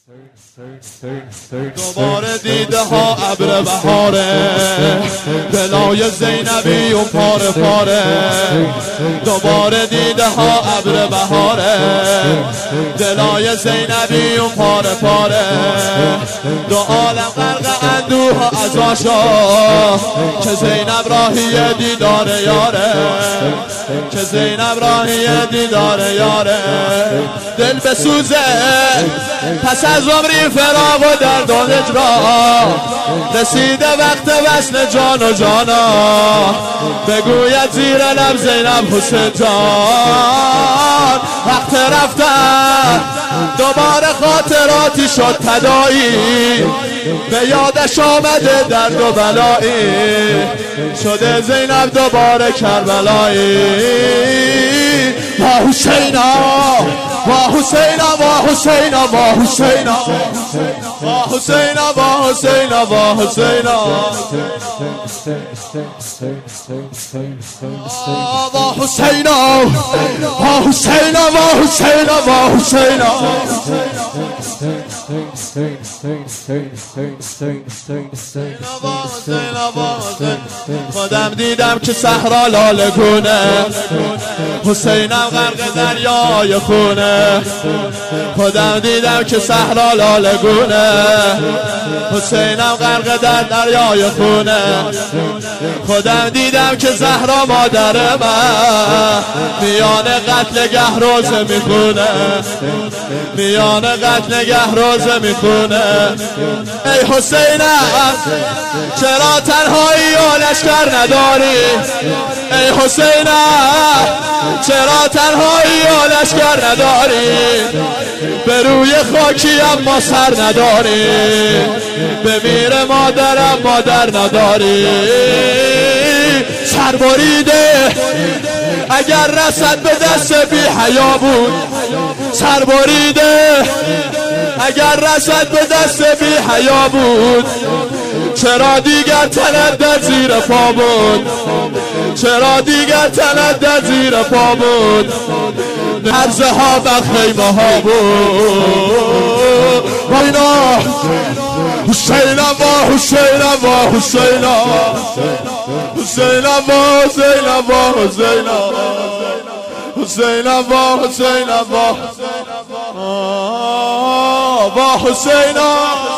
دوباره دیده ها ابر بهاره، دلای زینبی اون پاره پاره. دوباره دیده ها ابر بهاره، دلای زینبی اون پاره پاره. دو عالم غرق اندوه از عاشق، که زینب راهی دیدار یاره، که زینب راهی دیدار یاره. دل بسوزه پس از عمری فراق و درد و هجران، رسیده وقت وصل جان و جانا. بگوید زیر لب زینب حسین جان، وقت رفتن دوباره خاطراتی شد تدایی. به یادش آمده درد و بلایی، شده زینب دوباره کربلایی. وا حسینا وا حسینا وا حسینا وا حسینا وا حسینا وا حسینا وا حسینا وا حسینا وا حسینا وا حسینا وا حسینا. خودم دیدم که صحرا لاله گونه، حسینم غرق دریای خونه. خودم دیدم که صحرا لاله گونه، حسینم غرق در دریای خونه. خودم دیدم که زهرا مادر من، میان قتل گه روزه میخونه، میان قتل گه روزه میخونه. ای حسینم چرا تنهایی و لشکر نداری؟ ای حسینم چرا تنهایی و لشکر نداری؟ به روی خاکی اما سر نداری، بمیر مادرم مادر نداری. سر بریده اگر رسد به دست بی حیا بود، سر بریده اگر رسد به دست بی حیا بود. چرا دیگر تنت در زیر پا بود؟ چرا دیگر تنت در زیر پا بود؟ عرضه ها و خیمه ها بود. وینا حسینا و حسینا و حسینا، حسینا و حسینا و حسینا، حسینا و حسینا و حسینا.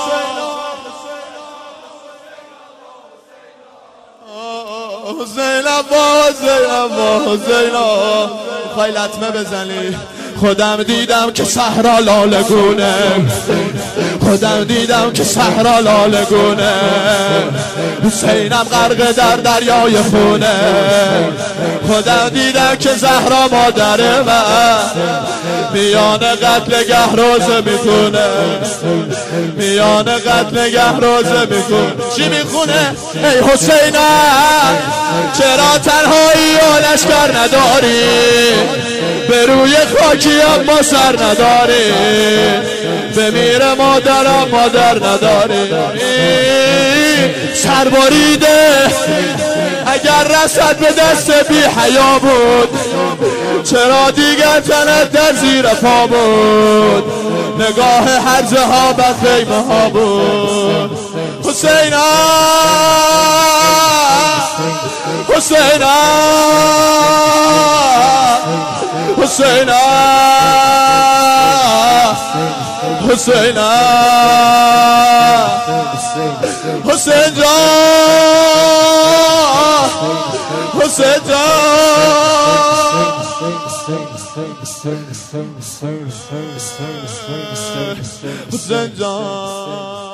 حسینا و حسینا و حسینا. خواهی لطمه بزنی. خودم دیدم که صحرا لاله گونه، خودم دیدم که صحرا لاله گونه. حسینم غرق در دریای خونه. خودم دیدم که زهرا مادر من، میان قتل گه روزه میخونه، میان قتل گه روزه میخونه. چی میخونه؟ ای حسینم چرا تنهایی و لشکر نداری؟ به روی خاکی اما سر نداری، بمیر مادرم مادر نداری. سر بریده اگر رسد به دست بی حیا بود، چرا دیگر تنت در زیر پا بود؟ نگاه هرزه ها و خیمه ها بود. حسینا حسینا حسینا حسینا حسین جان حسین جان حسین جان.